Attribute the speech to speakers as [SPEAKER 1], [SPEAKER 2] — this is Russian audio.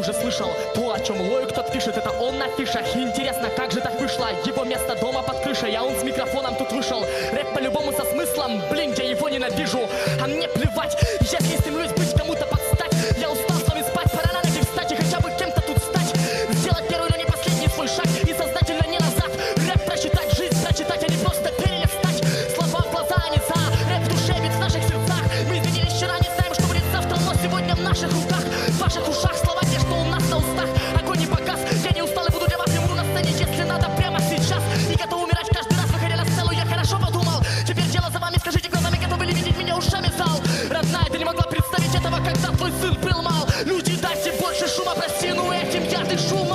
[SPEAKER 1] уже слышал. То, о чем Лоик тот пишет, это он на фишах. Интересно, как же так вышло? Его место дома под крышей, а он с микрофоном тут вышел. Рэп по-любому со смыслом, блин, я его ненавижу. А мне плевать, если не стремлюсь быть кому-то под стать. Я устал с вами спать, пора на ноги встать и хотя бы кем-то тут стать. Сделать первый, но не последний свой шаг и сознательно не назад. Рэп прочитать, жизнь прочитать, а не просто перелистать. Слова в глаза, а не за. Рэп в душе, ведь в наших сердцах. Мы изменились вчера, не знаем, что будет завтра, но сегодня в наших руках. В ваших ушах слова те, что у нас на устах. Огонь не погас, я не устал и буду для вас, не умру на сцене, если надо, прямо сейчас. И готов умирать каждый раз, выходя на сцену, я хорошо подумал. Теперь дело за вами, скажите глазами, готовы ли видеть меня ушами в зал? Родная, ты не могла представить этого, когда твой сын был мал. Люди, дайте больше шума, прости, но этим я дышу.